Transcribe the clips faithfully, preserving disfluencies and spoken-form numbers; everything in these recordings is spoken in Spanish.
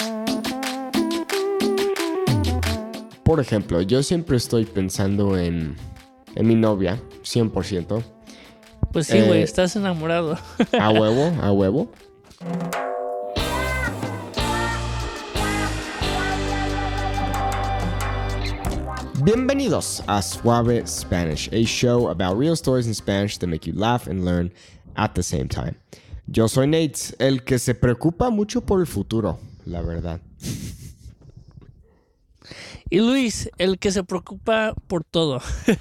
Por ejemplo, yo siempre estoy pensando en, en mi novia, cien por ciento. Pues sí, güey, Eh, estás enamorado. A huevo, a huevo. Bienvenidos a Suave Spanish, a show about real stories in Spanish that make you laugh and learn at the same time. Yo soy Nate, el que se preocupa mucho por el futuro, la verdad. Y Luis, el que se preocupa por todo.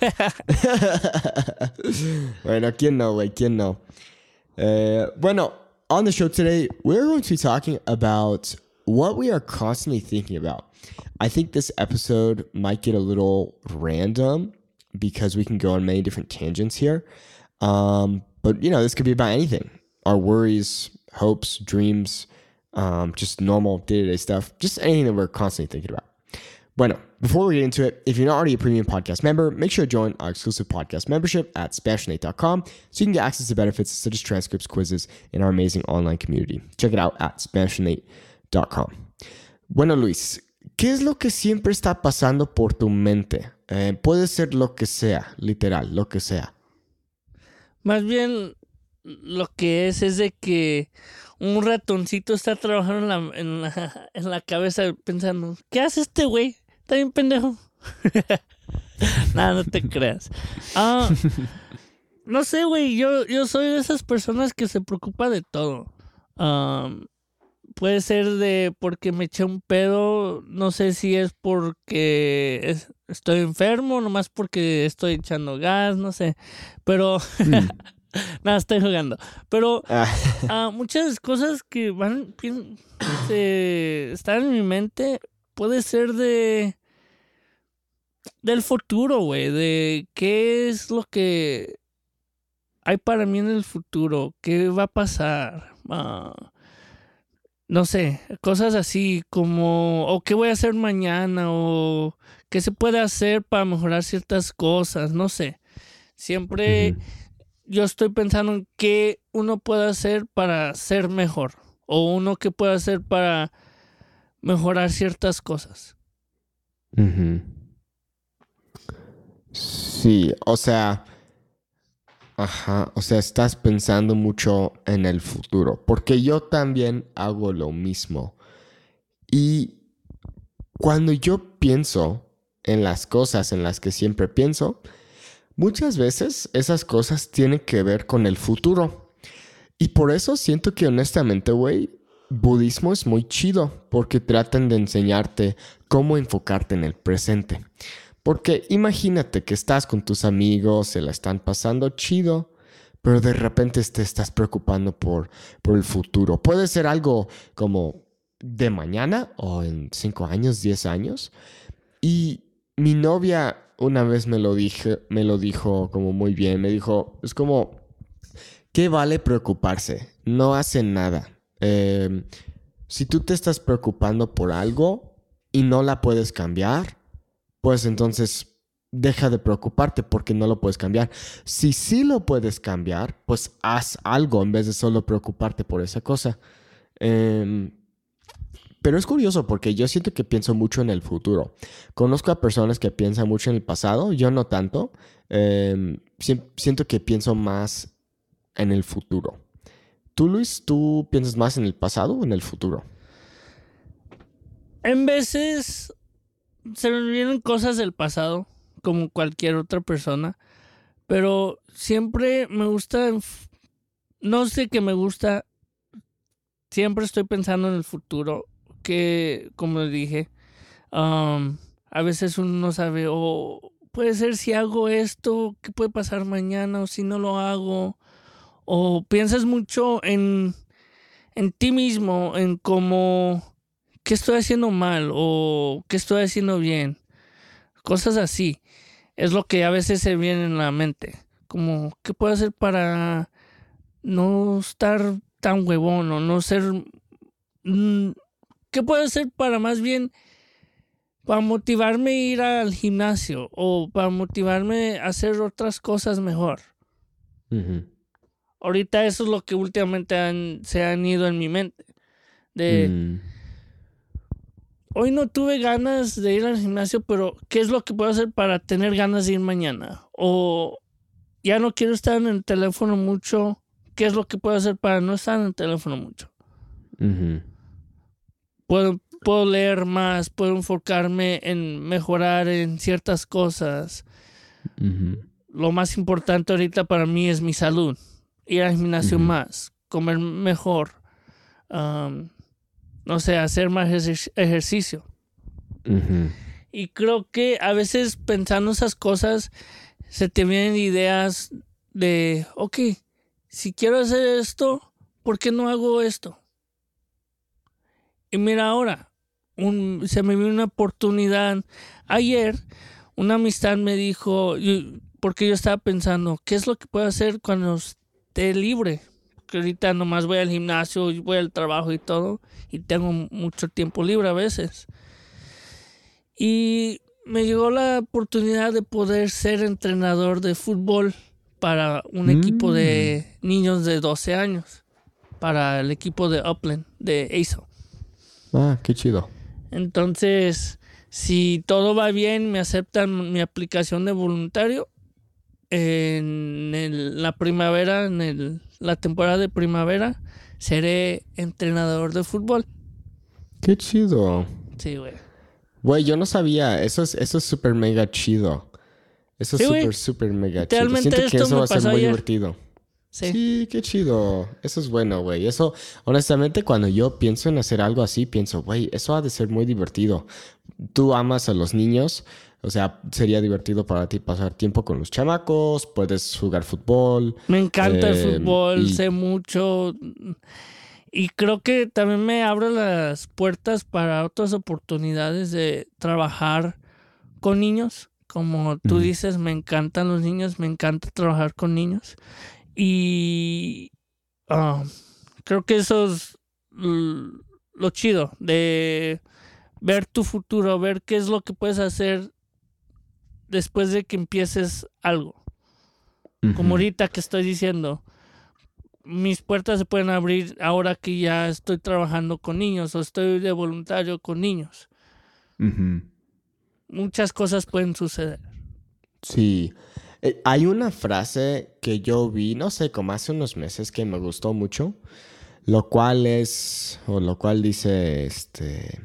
Bueno, ¿quién no, güey? ¿Quién no? Uh, bueno, on the show today, we're going to be talking about what we are constantly thinking about. I think this episode might get a little random because we can go on many different tangents here. Um, but, you know, this could be about anything. Our worries, hopes, dreams, um, just normal day-to-day stuff. Just anything that we're constantly thinking about. Bueno, before we get into it, if you're not already a premium podcast member, make sure to join our exclusive podcast membership at Spanish Nate dot com so you can get access to benefits such as transcripts, quizzes, and our amazing online community. Check it out at Spanish Nate dot com. Bueno, Luis, ¿qué es lo que siempre está pasando por tu mente? Eh, puede ser lo que sea, literal, lo que sea. Más bien, lo que es es de que un ratoncito está trabajando en la, en la, en la cabeza pensando, ¿qué hace este güey? Está bien pendejo. Nada, no te creas. Ah, no sé, güey, yo, yo soy de esas personas que se preocupa de todo. Um, puede ser de porque me eché un pedo, no sé si es porque es, estoy enfermo, nomás porque estoy echando gas, no sé. Pero... Mm. Nada, estoy jugando. Pero uh, muchas cosas que van eh, están en mi mente puede ser de del futuro, güey, de qué es lo que hay para mí en el futuro, qué va a pasar, uh, no sé, cosas así como o qué voy a hacer mañana o qué se puede hacer para mejorar ciertas cosas, no sé. Siempre uh-huh. Yo estoy pensando en qué uno puede hacer para ser mejor o uno que puede hacer para mejorar ciertas cosas. Uh-huh. Sí, o sea, ajá, o sea, estás pensando mucho en el futuro, porque yo también hago lo mismo. Y cuando yo pienso en las cosas en las que siempre pienso, muchas veces esas cosas tienen que ver con el futuro. Y por eso siento que honestamente, güey, budismo es muy chido porque tratan de enseñarte cómo enfocarte en el presente. Porque imagínate que estás con tus amigos, se la están pasando chido, pero de repente te estás preocupando por, por el futuro. Puede ser algo como de mañana o en cinco años, diez años. Y mi novia una vez me lo dije, me lo dijo como muy bien. Me dijo, es como, ¿qué vale preocuparse? No hace nada. Eh, si tú te estás preocupando por algo y no la puedes cambiar, pues entonces deja de preocuparte porque no lo puedes cambiar. Si sí lo puedes cambiar, pues haz algo en vez de solo preocuparte por esa cosa. Eh, Pero es curioso porque yo siento que pienso mucho en el futuro. Conozco a personas que piensan mucho en el pasado, yo no tanto. Eh, siento que pienso más en el futuro. ¿Tú, Luis, tú piensas más en el pasado o en el futuro? En veces se me vienen cosas del pasado, como cualquier otra persona, pero siempre me gusta, no sé qué me gusta, siempre estoy pensando en el futuro. Que, como dije, um, a veces uno no sabe, o oh, puede ser si hago esto, ¿qué puede pasar mañana? O si no lo hago. O piensas mucho en, en ti mismo, en cómo, qué estoy haciendo mal o qué estoy haciendo bien. Cosas así. Es lo que a veces se viene en la mente. Como, ¿qué puedo hacer para no estar tan huevón o no ser... Mmm, ¿Qué puedo hacer para más bien, para motivarme a ir al gimnasio o para motivarme a hacer otras cosas mejor? Uh-huh. Ahorita eso es lo que últimamente han, se han ido en mi mente. De, mm. hoy no tuve ganas de ir al gimnasio, pero ¿qué es lo que puedo hacer para tener ganas de ir mañana? O ya no quiero estar en el teléfono mucho, ¿qué es lo que puedo hacer para no estar en el teléfono mucho? Uh-huh. Puedo, puedo leer más, puedo enfocarme en mejorar en ciertas cosas. Uh-huh. Lo más importante ahorita para mí es mi salud. Ir al gimnasio Uh-huh. más, comer mejor, um, no sé, hacer más ejer- ejercicio. Uh-huh. Y creo que a veces pensando esas cosas se te vienen ideas de, ok, si quiero hacer esto, ¿por qué no hago esto? Y mira ahora, un, se me vino una oportunidad. Ayer una amistad me dijo, yo- porque yo estaba pensando, ¿qué es lo que puedo hacer cuando esté libre? Porque ahorita nomás voy al gimnasio, y voy al trabajo y todo, y tengo mucho tiempo libre a veces. Y me llegó la oportunidad de poder ser entrenador de fútbol para un Mm. equipo de niños de doce años, para el equipo de Upland, de A S O. Ah, qué chido. Entonces, si todo va bien, me aceptan mi aplicación de voluntario en el- la primavera, en el- la temporada de primavera, seré entrenador de fútbol. Qué chido. Sí, güey. Güey, yo no sabía. Eso es, eso es súper mega chido. Eso es Sí, güey. súper, súper mega chido. Literalmente Siento que esto eso me va a ser pasó muy ayer. divertido. Sí. Sí, qué chido. Eso es bueno, güey. Eso, honestamente, cuando yo pienso en hacer algo así, pienso, güey, eso ha de ser muy divertido. Tú amas a los niños, o sea, sería divertido para ti pasar tiempo con los chamacos, puedes jugar fútbol. Me encanta el eh, fútbol, y- sé mucho. Y creo que también me abre las puertas para otras oportunidades de trabajar con niños. Como tú Ujú. dices, me encantan los niños, me encanta trabajar con niños. Y ah, creo que eso es l- lo chido de ver tu futuro, ver qué es lo que puedes hacer después de que empieces algo. Como Ujú. ahorita que estoy diciendo, mis puertas se pueden abrir ahora que ya estoy trabajando con niños o estoy de voluntario con niños. Ujú. Muchas cosas pueden suceder. Sí. Eh, hay una frase que yo vi, no sé, como hace unos meses que me gustó mucho, lo cual es, o lo cual dice, este,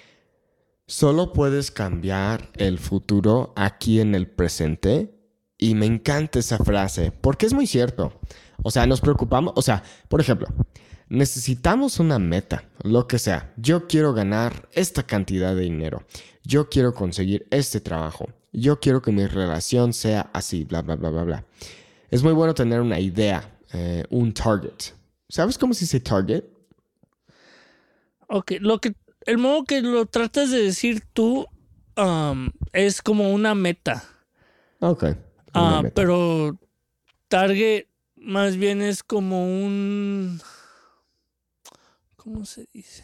solo puedes cambiar el futuro aquí en el presente. Y me encanta esa frase, porque es muy cierto. O sea, nos preocupamos, o sea, por ejemplo, necesitamos una meta, lo que sea. Yo quiero ganar esta cantidad de dinero. Yo quiero conseguir este trabajo. Yo quiero que mi relación sea así, bla, bla, bla, bla, bla. Es muy bueno tener una idea, eh, un target. ¿Sabes cómo se dice target? Ok, lo que, el modo que lo tratas de decir tú um, es como una meta. Ok, una Ah, meta. pero target más bien es como un... ¿Cómo se dice?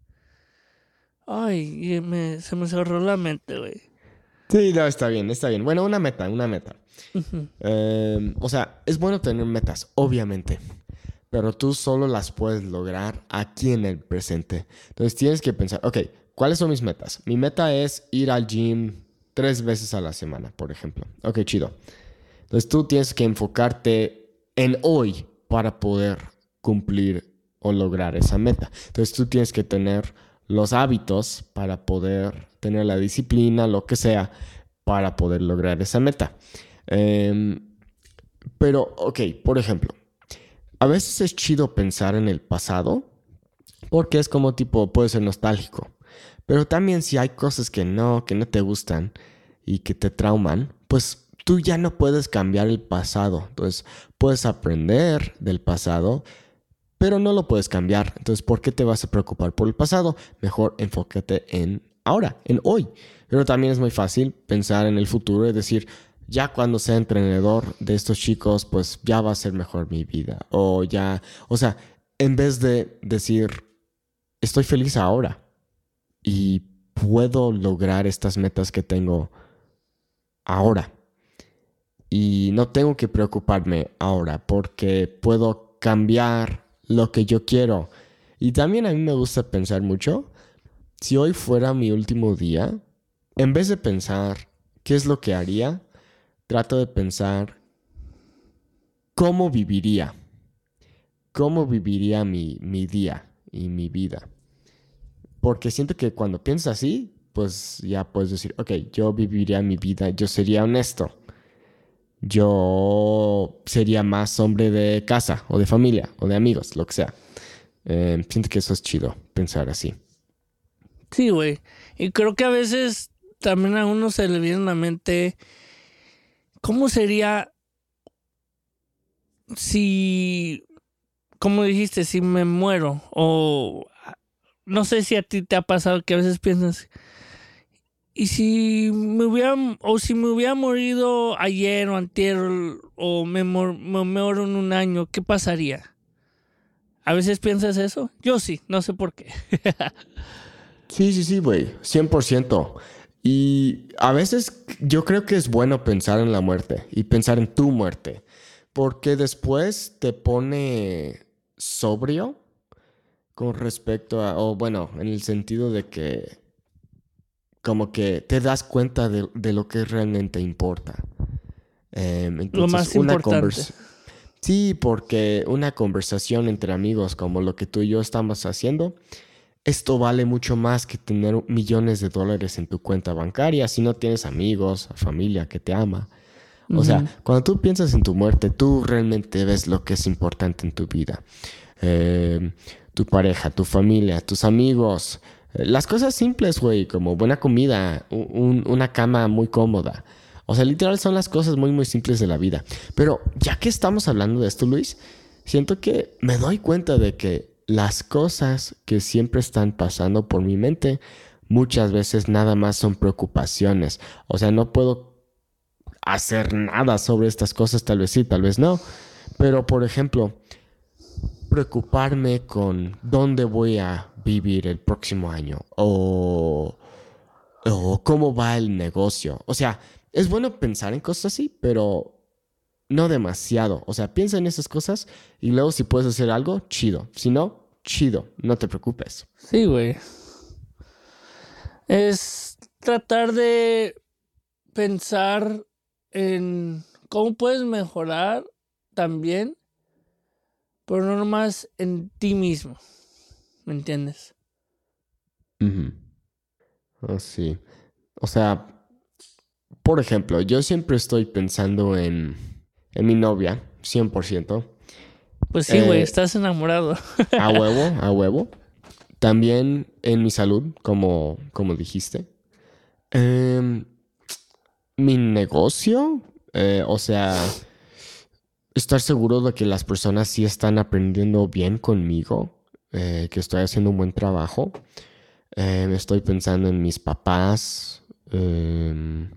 Ay, y me- se me cerró la mente, güey. Sí, no, está bien, está bien. Bueno, una meta, una meta. Ujú. Eh, o sea, es bueno tener metas, obviamente, pero tú solo las puedes lograr aquí en el presente. Entonces tienes que pensar, ok, ¿cuáles son mis metas? Mi meta es ir al gym tres veces a la semana, por ejemplo. Ok, chido. Entonces tú tienes que enfocarte en hoy para poder cumplir o lograr esa meta. Entonces tú tienes que tener los hábitos para poder tener la disciplina, lo que sea, para poder lograr esa meta. Em, pero, ok, por ejemplo, a veces es chido pensar en el pasado porque es como tipo, puede ser nostálgico. Pero también si hay cosas que no, que no te gustan y que te trauman, pues tú ya no puedes cambiar el pasado. Entonces, puedes aprender del pasado, pero no lo puedes cambiar. Entonces, ¿por qué te vas a preocupar por el pasado? Mejor enfócate en ahora, en hoy. Pero también es muy fácil pensar en el futuro y decir, ya cuando sea entrenador de estos chicos, pues ya va a ser mejor mi vida. O ya, o sea, en vez de decir, estoy feliz ahora y puedo lograr estas metas que tengo ahora. Y no tengo que preocuparme ahora porque puedo cambiar lo que yo quiero. Y también a mí me gusta pensar mucho si hoy fuera mi último día, en vez de pensar qué es lo que haría, trato de pensar cómo viviría, cómo viviría mi, mi día y mi vida. Porque siento que cuando piensas así, pues ya puedes decir, ok, yo viviría mi vida, yo sería honesto, yo sería más hombre de casa o de familia o de amigos, lo que sea. Eh, siento que eso es chido, pensar así. Sí, güey. Y creo que a veces también a uno se le viene a la mente cómo sería si, como dijiste, si me muero. O no sé si a ti te ha pasado que a veces piensas, y si me hubiera, o si me hubiera morido ayer o antier, o me, mor- me muero en un año, ¿qué pasaría? ¿A veces piensas eso? Yo sí, no sé por qué. Sí, sí, sí, güey, cien por ciento. Y a veces yo creo que es bueno pensar en la muerte y pensar en tu muerte, porque después te pone sobrio con respecto a, o bueno, en el sentido de que como que te das cuenta de, de lo que realmente importa. Em, Lo entonces, más una importante. conversación. Sí, porque una conversación entre amigos como lo que tú y yo estamos haciendo, esto vale mucho más que tener millones de dólares en tu cuenta bancaria si no tienes amigos, familia que te ama. O sea, Ujú. cuando tú piensas en tu muerte, tú realmente ves lo que es importante en tu vida. Eh, Tu pareja, tu familia, tus amigos. Eh, Las cosas simples, güey, como buena comida, un- un- una cama muy cómoda. O sea, literal son las cosas muy, muy simples de la vida. Pero ya que estamos hablando de esto, Luis, siento que me doy cuenta de que las cosas que siempre están pasando por mi mente muchas veces nada más son preocupaciones. O sea, no puedo hacer nada sobre estas cosas, tal vez sí, tal vez no. Pero, por ejemplo, preocuparme con dónde voy a vivir el próximo año o, o cómo va el negocio. O sea, es bueno pensar en cosas así, pero no demasiado. O sea, piensa en esas cosas y luego si puedes hacer algo, chido. Si no, chido, no te preocupes. Sí, güey. Es tratar de pensar en cómo puedes mejorar también, pero no nomás en ti mismo, ¿me entiendes? Ujú. Oh, sí. O sea, por ejemplo, yo siempre estoy pensando en, en mi novia, cien por ciento. Pues sí, güey, Eh, estás enamorado. a huevo, a huevo. También en mi salud, como, como dijiste. Em, Mi negocio, eh, o sea, estar seguro de que las personas sí están aprendiendo bien conmigo, eh, que estoy haciendo un buen trabajo. Em, estoy pensando en mis papás. em,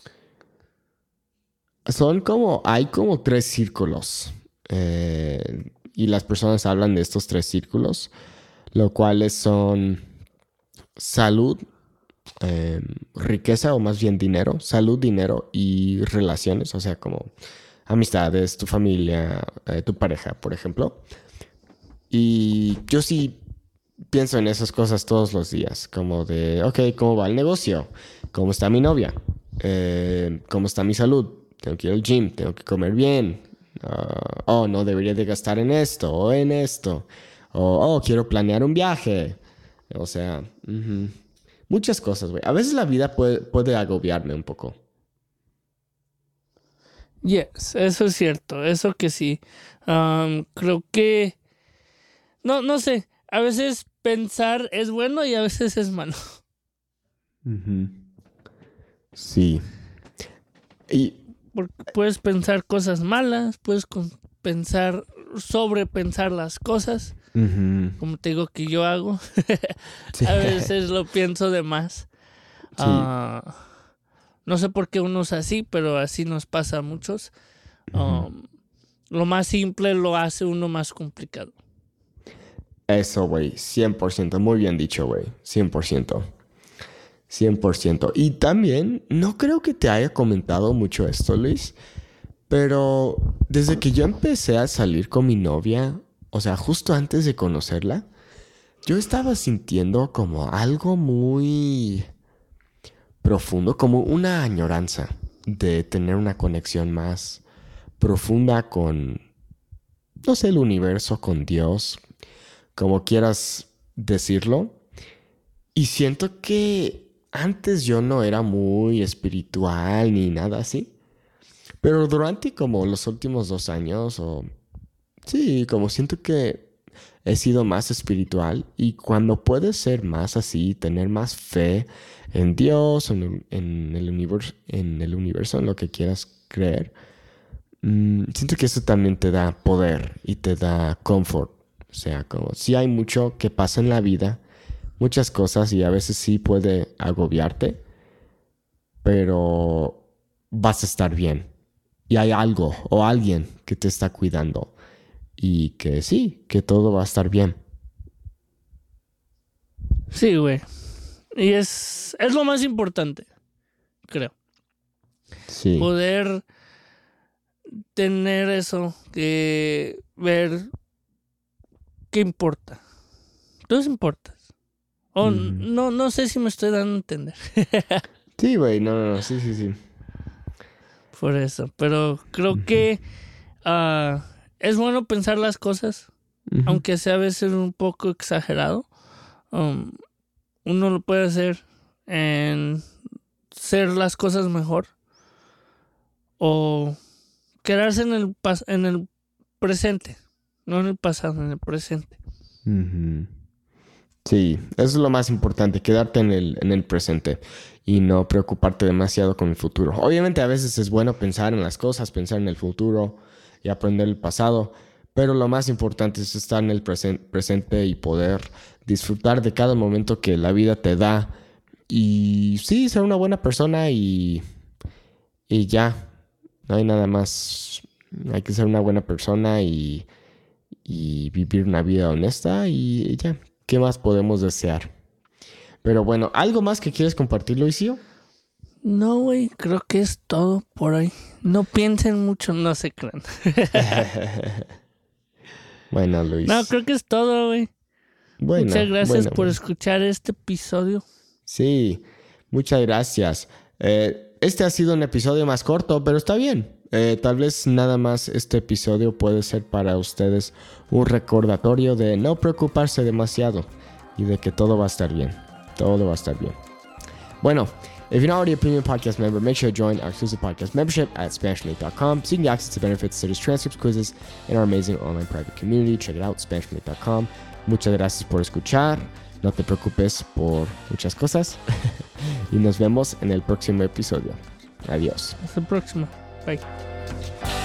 Son como, hay como tres círculos. eh, y las personas hablan de estos tres círculos, lo cuales son salud, eh, riqueza o más bien dinero, salud, dinero y relaciones, o sea, como amistades, tu familia, eh, tu pareja, por ejemplo. Y yo sí pienso en esas cosas todos los días, como de, ok, ¿cómo va el negocio? ¿Cómo está mi novia? Eh, ¿Cómo está mi salud? Tengo que ir al gym, tengo que comer bien. Ah, oh, no debería de gastar en esto o en esto. O, oh, quiero planear un viaje. O sea, ujú. Muchas cosas, güey. A veces la vida puede, puede agobiarme un poco. Yes, eso es cierto, eso que sí. Am, creo que, no, no sé, a veces pensar es bueno y a veces es malo. Ujú. Sí. Y Porque puedes pensar cosas malas, puedes con- pensar, sobrepensar las cosas, ujú. como te digo que yo hago. Sí. A veces lo pienso de más. Sí. Ah, no sé por qué uno es así, pero así nos pasa a muchos. Ujú. Um, lo más simple lo hace uno más complicado. Eso, güey. Cien por ciento. Muy bien dicho, güey. Cien por ciento. Cien por ciento. Y también, no creo que te haya comentado mucho esto, Luis, pero desde que yo empecé a salir con mi novia, o sea, justo antes de conocerla, yo estaba sintiendo como algo muy profundo, como una añoranza de tener una conexión más profunda con, no sé, el universo, con Dios, como quieras decirlo. Y siento que antes yo no era muy espiritual ni nada así. Pero durante como los últimos dos años, o sí, como siento que he sido más espiritual. Y cuando puedes ser más así, tener más fe en Dios, en, en el universo, en el universo, en lo que quieras creer, mmm, siento que eso también te da poder y te da confort. O sea, como si hay mucho que pasa en la vida, muchas cosas, y a veces sí puede agobiarte, pero vas a estar bien. Y hay algo o alguien que te está cuidando. Y que sí, que todo va a estar bien. Sí, güey. Y es, es lo más importante, creo. Sí. Poder tener eso, que ver qué importa. Tú importas. O Mm-hmm. no, no sé si me estoy dando a entender. Sí, güey, no, no, no, sí, sí, sí. Por eso, pero creo mm-hmm. que uh, es bueno pensar las cosas, mm-hmm. aunque sea a veces un poco exagerado. Um, uno lo puede hacer en ser las cosas mejor o quedarse en el, pas- en el presente, no en el pasado, en el presente. Mm-hmm. Sí, eso es lo más importante, quedarte en el, en el presente y no preocuparte demasiado con el futuro. Obviamente a veces es bueno pensar en las cosas, pensar en el futuro y aprender el pasado, pero lo más importante es estar en el presen- presente y poder disfrutar de cada momento que la vida te da y sí, ser una buena persona y, y ya, no hay nada más, hay que ser una buena persona y, y vivir una vida honesta y, y ya. ¿Qué más podemos desear? Pero bueno, ¿algo más que quieres compartir, Luisio? No, güey, creo que es todo por hoy. No piensen mucho, no se crean. Bueno, Luis. No, creo que es todo, güey. Bueno, muchas gracias bueno, por bueno. escuchar este episodio. Sí, muchas gracias. Eh, este ha sido un episodio más corto, pero está bien. Eh, tal vez nada más este episodio puede ser para ustedes un recordatorio de no preocuparse demasiado y de que todo va a estar bien. Todo va a estar bien. Bueno, if you're not already a premium podcast member, make sure to join our exclusive podcast membership at Spanish Mate dot com so you can get access to benefits such as transcripts, quizzes, and our amazing online private community. Check it out, Spanish Mate dot com. Muchas gracias por escuchar. No te preocupes por muchas cosas. Y nos vemos en el próximo episodio. Adiós. Hasta el próximo. Bye.